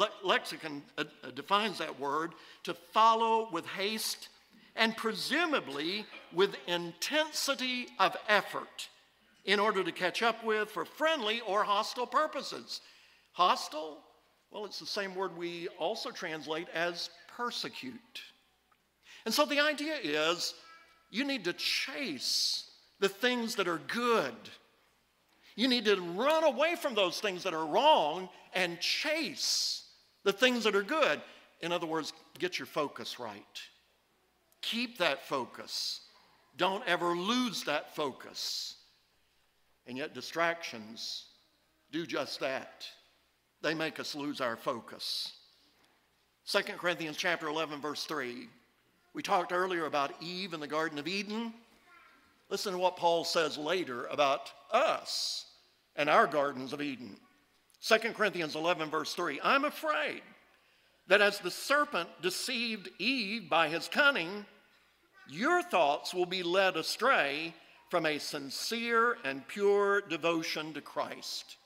Speaker 6: defines that word: to follow with haste and presumably with intensity of effort in order to catch up with for friendly or hostile purposes. Hostile? Well, it's the same word we also translate as persecute. And so the idea is you need to chase the things that are good. You need to run away from those things that are wrong and chase the things that are good. In other words, get your focus right. Keep that focus. Don't ever lose that focus. And yet distractions do just that. They make us lose our focus. 2 Corinthians chapter 11, verse 3. We talked earlier about Eve in the Garden of Eden. Listen to what Paul says later about us and our gardens of Eden. 2 Corinthians 11, verse 3. I'm afraid that as the serpent deceived Eve by his cunning, your thoughts will be led astray from a sincere and pure devotion to Christ.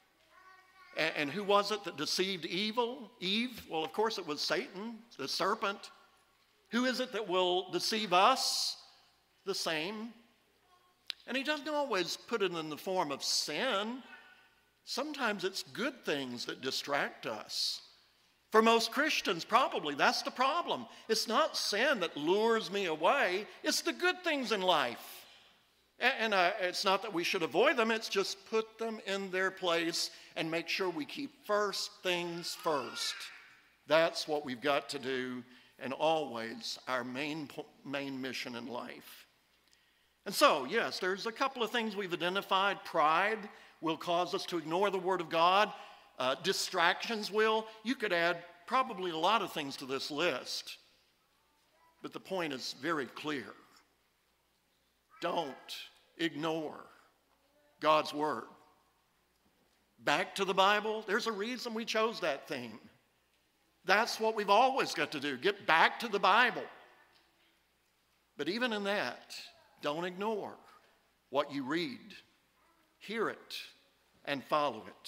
Speaker 6: And who was it that deceived Eve? Well, of course it was Satan, the serpent. Who is it that will deceive us? The same. And he doesn't always put it in the form of sin. Sometimes it's good things that distract us. For most Christians, probably, that's the problem. It's not sin that lures me away. It's the good things in life. And it's not that we should avoid them. It's just put them in their place and make sure we keep first things first. That's what we've got to do, and always our main mission in life. And so, yes, there's a couple of things we've identified. Pride will cause us to ignore the Word of God. Distractions will. You could add probably a lot of things to this list. But the point is very clear. Don't ignore God's Word. Back to the Bible. There's a reason we chose that theme. That's what we've always got to do. Get back to the Bible. But even in that, don't ignore what you read. Hear it and follow it.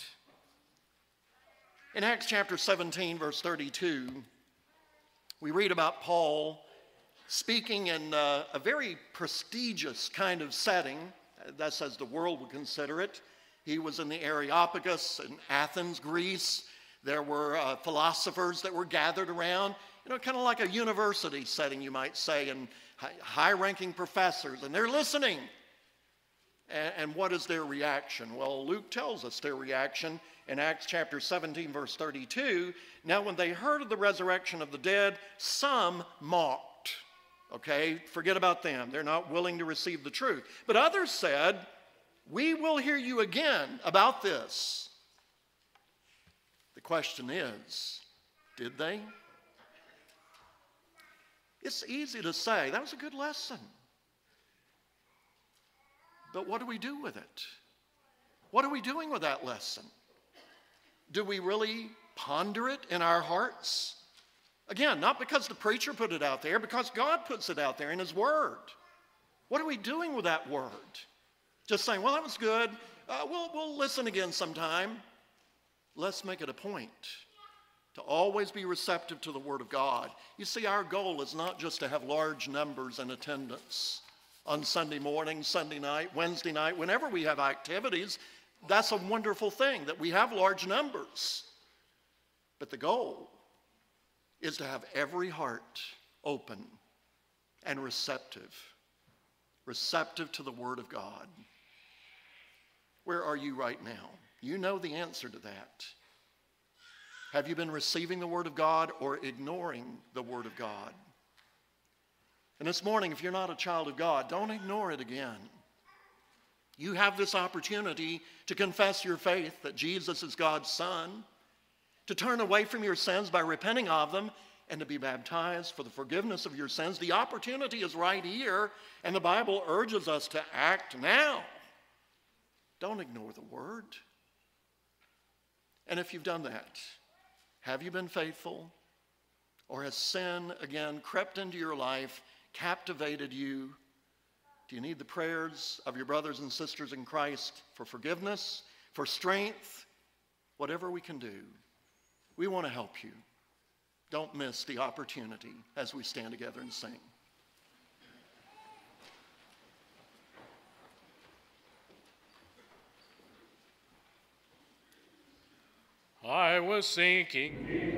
Speaker 6: In Acts chapter 17, verse 32, we read about Paul speaking in a very prestigious kind of setting. That's as the world would consider it. He was in the Areopagus in Athens, Greece. There were philosophers that were gathered around, kind of like a university setting, you might say, and high-ranking professors, and they're listening. And what is their reaction? Well, Luke tells us their reaction in Acts chapter 17, verse 32. Now, when they heard of the resurrection of the dead, some mocked. Okay, forget about them. They're not willing to receive the truth. But others said, we will hear you again about this. The question is, did they? It's easy to say, that was a good lesson. But what do we do with it? What are we doing with that lesson? Do we really ponder it in our hearts? Again, not because the preacher put it out there, because God puts it out there in His Word. What are we doing with that Word? Just saying, well, that was good. We'll listen again sometime. Let's make it a point to always be receptive to the Word of God. You see, our goal is not just to have large numbers in attendance on Sunday morning, Sunday night, Wednesday night, whenever we have activities. That's a wonderful thing that we have large numbers. But the goal is to have every heart open and receptive to the Word of God. Where are you right now? You know the answer to that. Have you been receiving the Word of God or ignoring the Word of God? And this morning, if you're not a child of God, don't ignore it again. You have this opportunity to confess your faith that Jesus is God's Son, to turn away from your sins by repenting of them, and to be baptized for the forgiveness of your sins. The opportunity is right here, and the Bible urges us to act now. Don't ignore the word. And if you've done that, have you been faithful? Or has sin again crept into your life, captivated you? Do you need the prayers of your brothers and sisters in Christ for forgiveness, for strength? Whatever we can do, we want to help you. Don't miss the opportunity as we stand together and sing.
Speaker 3: I was sinking.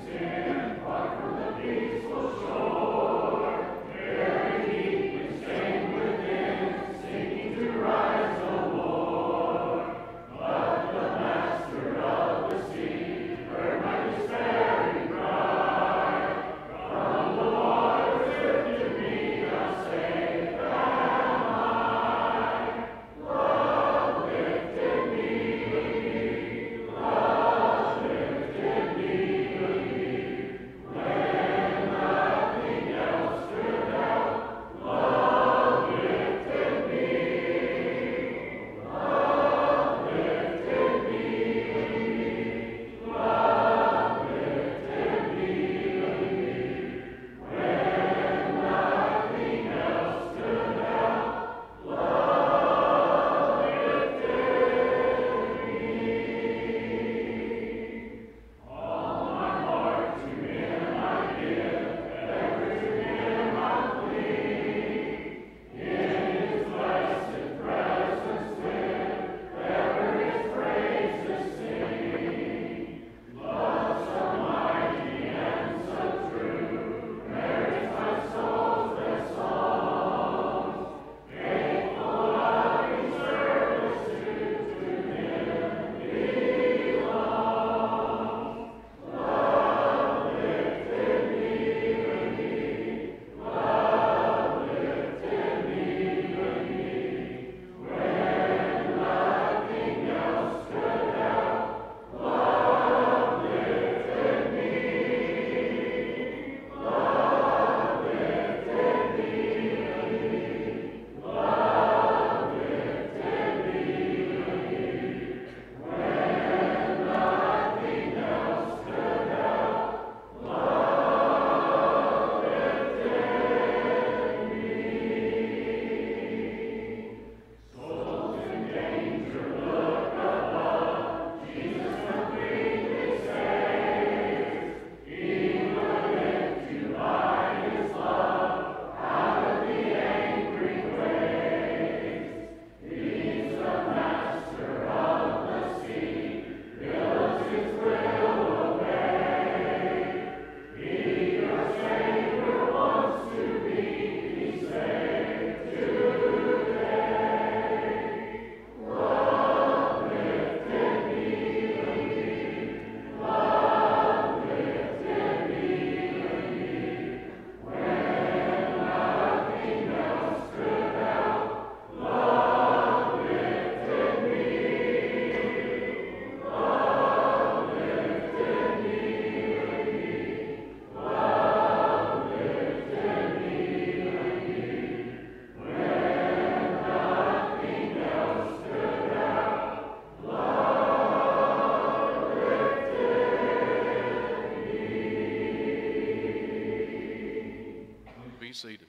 Speaker 3: Be seated.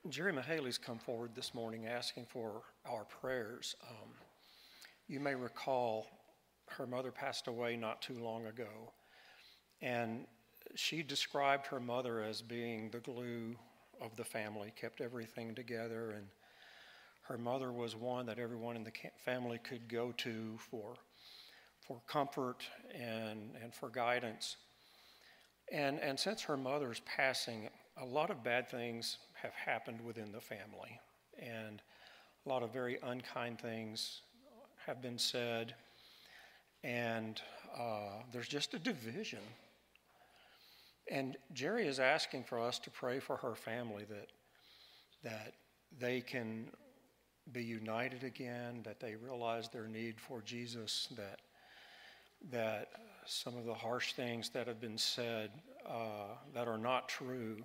Speaker 7: Jerry Mahaley's come forward this morning asking for our prayers. You may recall her mother passed away not too long ago, and she described her mother as being the glue of the family, kept everything together, and her mother was one that everyone in the family could go to for comfort and for guidance. And since her mother's passing, a lot of bad things have happened within the family, and a lot of very unkind things have been said, and there's just a division. And Jerry is asking for us to pray for her family, that they can be united again, that they realize their need for Jesus, that some of the harsh things that have been said that are not true,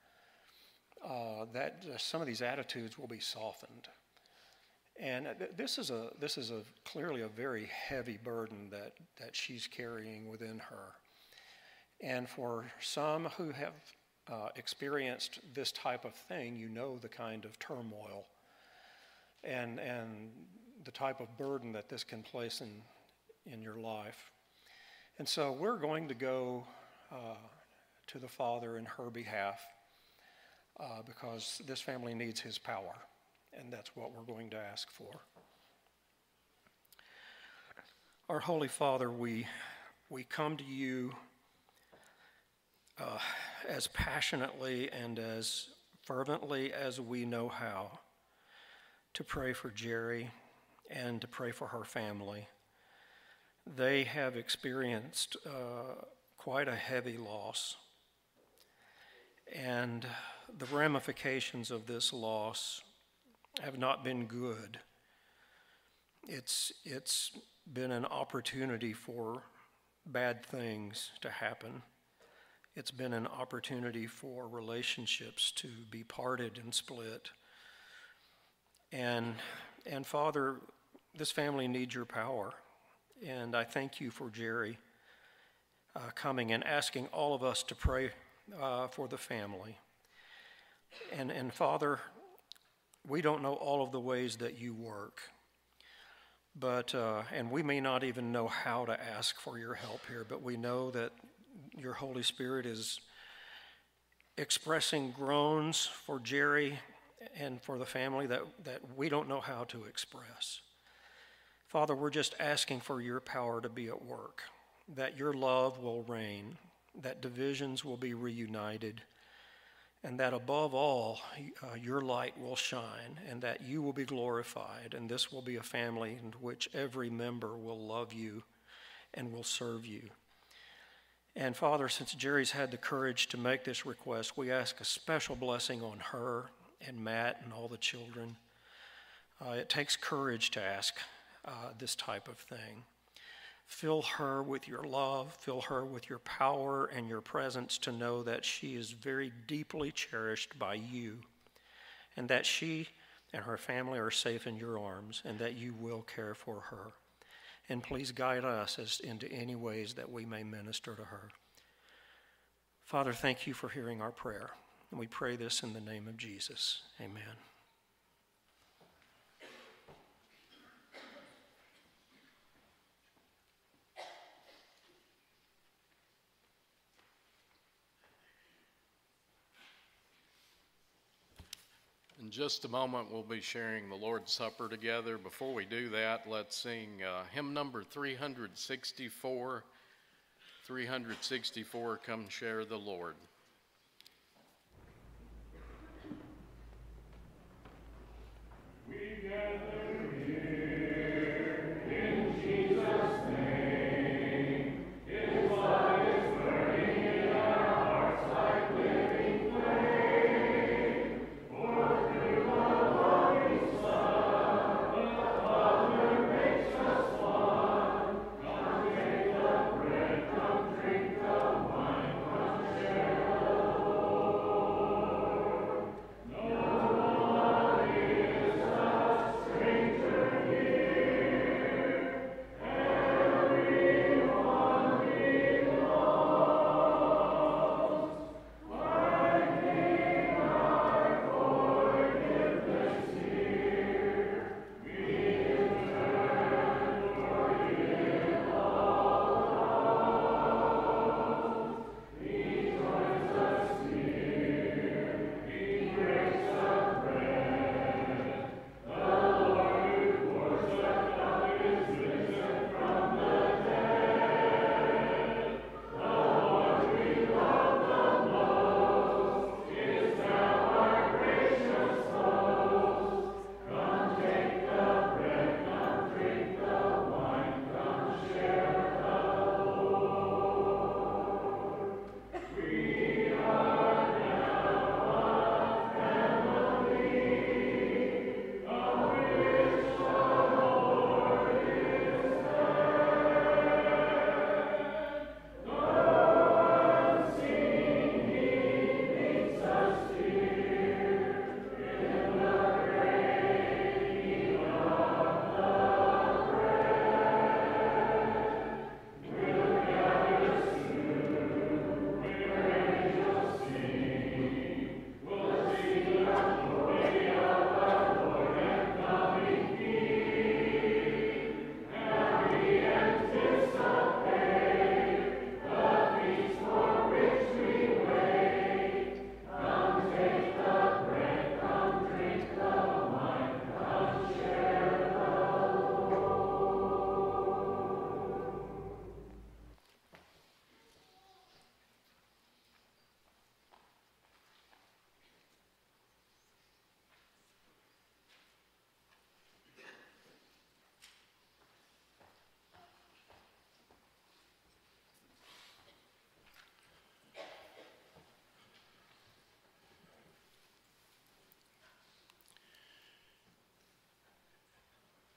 Speaker 7: that some of these attitudes will be softened. And this is clearly a very heavy burden that she's carrying within her. And for some who have experienced this type of thing, you know the kind of turmoil and the type of burden that this can place in your life. And so we're going to go to the Father in her behalf because this family needs his power, and that's what we're going to ask for. Our Holy Father, we come to you as passionately and as fervently as we know how to pray for Jerry and to pray for her family. They have experienced quite a heavy loss, and the ramifications of this loss have not been good. It's been an opportunity for bad things to happen. It's been an opportunity for relationships to be parted and split. And Father, this family needs your power. And I thank you for Jerry coming and asking all of us to pray for the family. And Father, we don't know all of the ways that you work, but and we may not even know how to ask for your help here, but we know that your Holy Spirit is expressing groans for Jerry and for the family that we don't know how to express. Father, we're just asking for your power to be at work, that your love will reign, that divisions will be reunited, and that above all, your light will shine, and that you will be glorified, and this will be a family in which every member will love you and will serve you. And Father, since Jerry's had the courage to make this request, we ask a special blessing on her and Matt and all the children. It takes courage to ask this type of thing. Fill her with your love, fill her with your power and your presence to know that she is very deeply cherished by you, and that she and her family are safe in your arms, and that you will care for her. And please guide us as into any ways that we may minister to her. Father, thank you for hearing our prayer. And we pray this in the name of Jesus. Amen.
Speaker 3: In just a moment, we'll be sharing the Lord's Supper together. Before we do that, let's sing hymn number 364. 364, Come Share the Lord.
Speaker 2: We gather here in Jesus' name. His blood is burning in our hearts like living flame. For through the Holy Son, the Father makes us one. Come take the bread, come drink the wine, come share the Lord. No one is a stranger.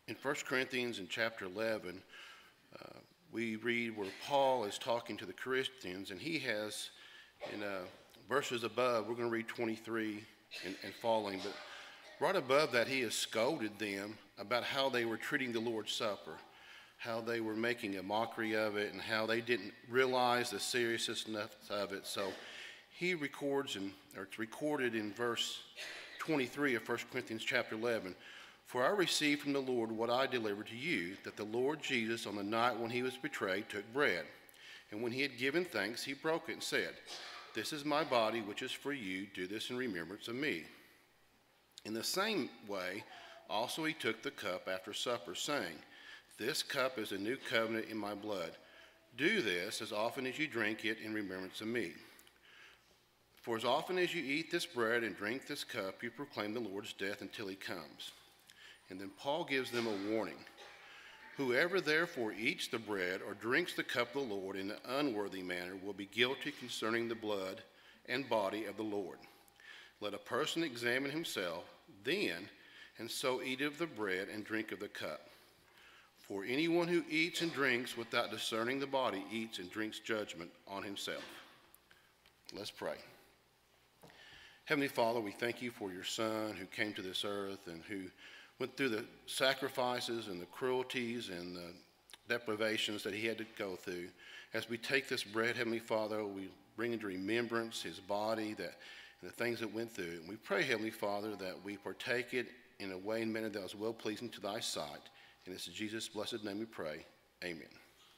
Speaker 8: In 1 Corinthians in chapter 11, we read where Paul is talking to the Corinthians, and he has, in verses above, we're going to read 23 and following, but right above that, he has scolded them about how they were treating the Lord's Supper, how they were making a mockery of it, and how they didn't realize the seriousness of it. So he records, or it's recorded in verse 23 of 1 Corinthians chapter 11, "For I received from the Lord what I delivered to you, that the Lord Jesus, on the night when he was betrayed, took bread. And when he had given thanks, he broke it and said, 'This is my body, which is for you. Do this in remembrance of me.' In the same way, also he took the cup after supper, saying, 'This cup is a new covenant in my blood. Do this as often as you drink it in remembrance of me. For as often as you eat this bread and drink this cup, you proclaim the Lord's death until he comes.' And then Paul gives them a warning. 'Whoever therefore eats the bread or drinks the cup of the Lord in an unworthy manner will be guilty concerning the blood and body of the Lord. Let a person examine himself then, and so eat of the bread and drink of the cup. For anyone who eats and drinks without discerning the body eats and drinks judgment on himself.'" Let's pray. Heavenly Father, we thank you for your Son who came to this earth and who went through the sacrifices and the cruelties and the deprivations that he had to go through. As we take this bread, Heavenly Father, we bring into remembrance his body and the things that went through. And we pray, Heavenly Father, that we partake it in a way and manner that was well-pleasing to thy sight. And it's in Jesus' blessed name we pray. Amen.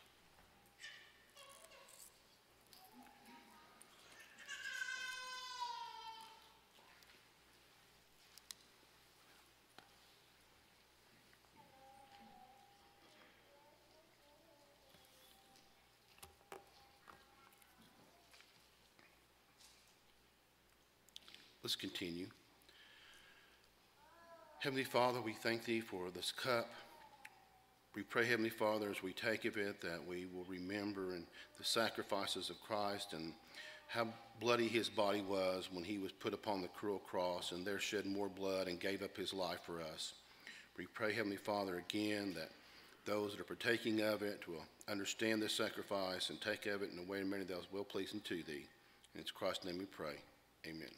Speaker 8: Let's continue. Heavenly Father, we thank thee for this cup. We pray, Heavenly Father, as we take of it, that we will remember and the sacrifices of Christ and how bloody his body was when he was put upon the cruel cross and there shed more blood and gave up his life for us. We pray, Heavenly Father, again, that those that are partaking of it will understand this sacrifice and take of it in a way and manner that was well-pleasing to thee. In Christ's name we pray. Amen.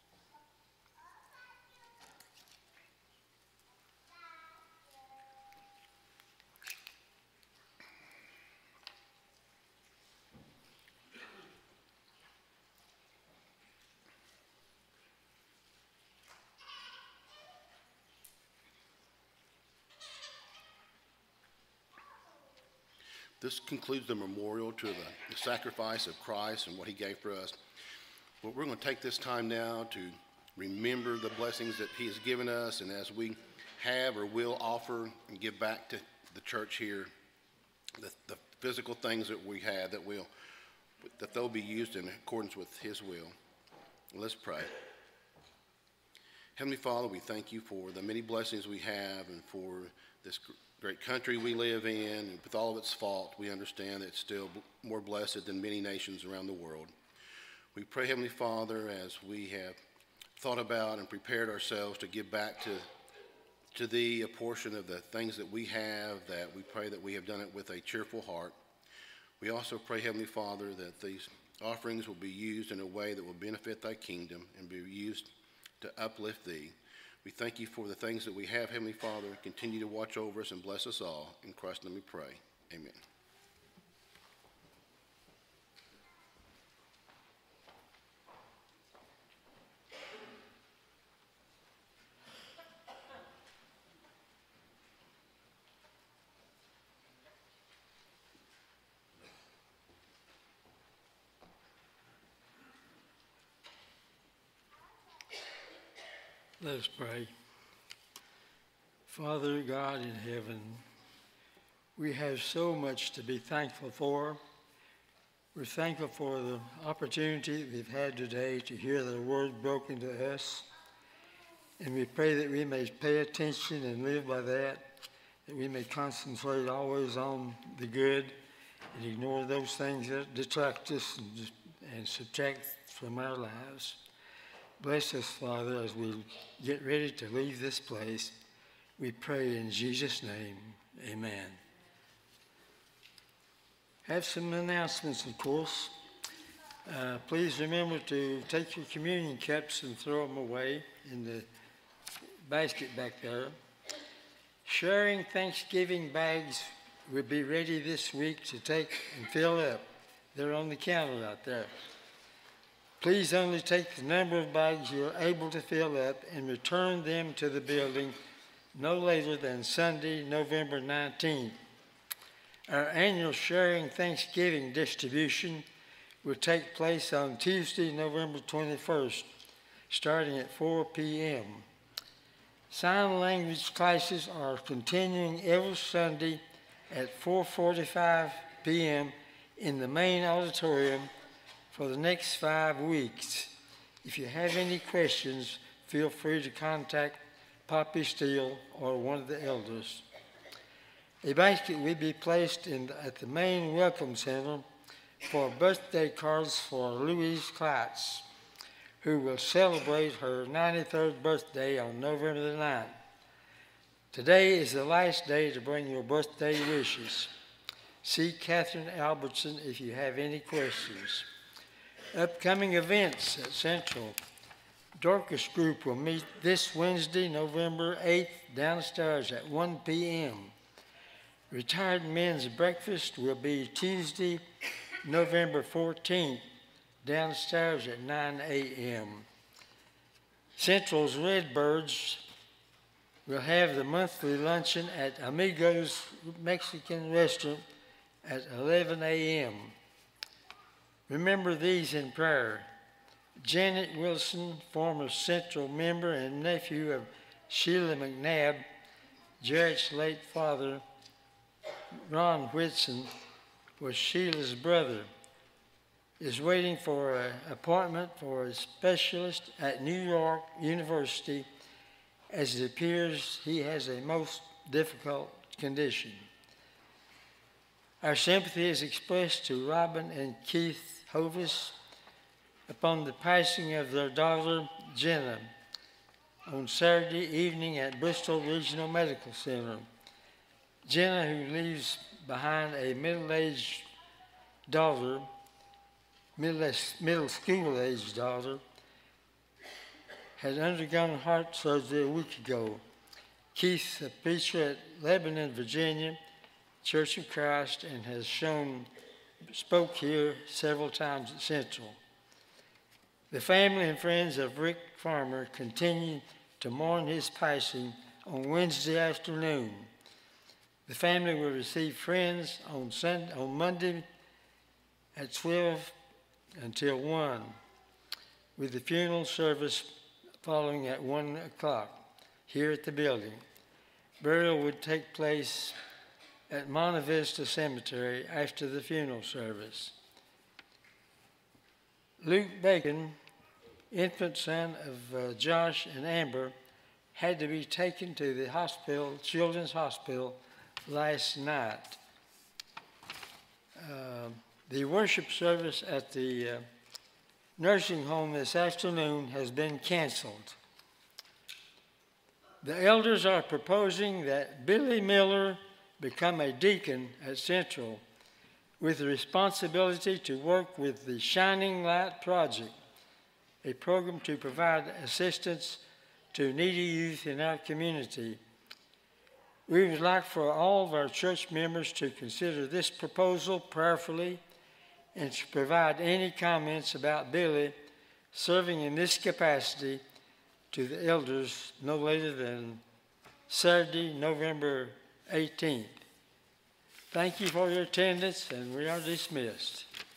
Speaker 8: This concludes the memorial to the sacrifice of Christ and what he gave for us. But we're going to take this time now to remember the blessings that he has given us, and as we have or will offer and give back to the church here, the physical things that we have, that they'll be used in accordance with his will. Let's pray. Heavenly Father, we thank you for the many blessings we have and for this great country we live in, and with all of its fault, we understand that it's still more blessed than many nations around the world. We pray, Heavenly Father, as we have thought about and prepared ourselves to give back to thee a portion of the things that we have, that we pray that we have done it with a cheerful heart. We also pray, Heavenly Father, that these offerings will be used in a way that will benefit thy kingdom and be used to uplift thee. We thank you for the things that we have, Heavenly Father. Continue to watch over us and bless us all. In Christ's name we pray. Amen.
Speaker 1: Let us pray. Father God in heaven, we have so much to be thankful for. We're thankful for the opportunity we've had today to hear the word broken to us. And we pray that we may pay attention and live by that we may concentrate always on the good and ignore those things that detract us and subtract from our lives. Bless us, Father, as we get ready to leave this place. We pray in Jesus' name. Amen. Have some announcements, of course. Please remember to take your communion cups and throw them away in the basket back there. Sharing Thanksgiving bags will be ready this week to take and fill up. They're on the counter out there. Please only take the number of bags you're able to fill up and return them to the building no later than Sunday, November 19th. Our annual Sharing Thanksgiving distribution will take place on Tuesday, November 21st, starting at 4 p.m. Sign language classes are continuing every Sunday at 4:45 p.m. in the main auditorium for the next 5 weeks. If you have any questions, feel free to contact Poppy Steele or one of the elders. A basket will be placed at the main welcome center for birthday cards for Louise Klotz, who will celebrate her 93rd birthday on November the 9th. Today is the last day to bring your birthday wishes. See Catherine Albertson if you have any questions. Upcoming events at Central. Dorcas Group will meet this Wednesday, November 8th, downstairs at 1 p.m. Retired Men's Breakfast will be Tuesday, November 14th, downstairs at 9 a.m. Central's Redbirds will have the monthly luncheon at Amigos Mexican Restaurant at 11 a.m. Remember these in prayer. Janet Wilson, former Central member and nephew of Sheila McNabb, Jarrett's late father, Ron Whitson, was Sheila's brother, is waiting for an appointment for a specialist at New York University, as it appears he has a most difficult condition. Our sympathy is expressed to Robin and Keith Hovis upon the passing of their daughter, Jenna, on Saturday evening at Bristol Regional Medical Center. Jenna, who leaves behind a middle-aged daughter, middle school-aged daughter, had undergone heart surgery a week ago. Keith, a preacher at Lebanon, Virginia, Church of Christ, and has spoke here several times at Central. The family and friends of Rick Farmer continue to mourn his passing on Wednesday afternoon. The family will receive friends on Monday at 12 until 1, with the funeral service following at 1 o'clock here at the building. Burial would take place at Monte Vista Cemetery after the funeral service. Luke Bacon, infant son of Josh and Amber, had to be taken to the hospital, Children's Hospital, last night. The worship service at the nursing home this afternoon has been canceled. The elders are proposing that Billy Miller become a deacon at Central with the responsibility to work with the Shining Light Project, a program to provide assistance to needy youth in our community. We would like for all of our church members to consider this proposal prayerfully and to provide any comments about Billy serving in this capacity to the elders no later than Saturday, November 18th. Thank you for your attendance, and we are dismissed.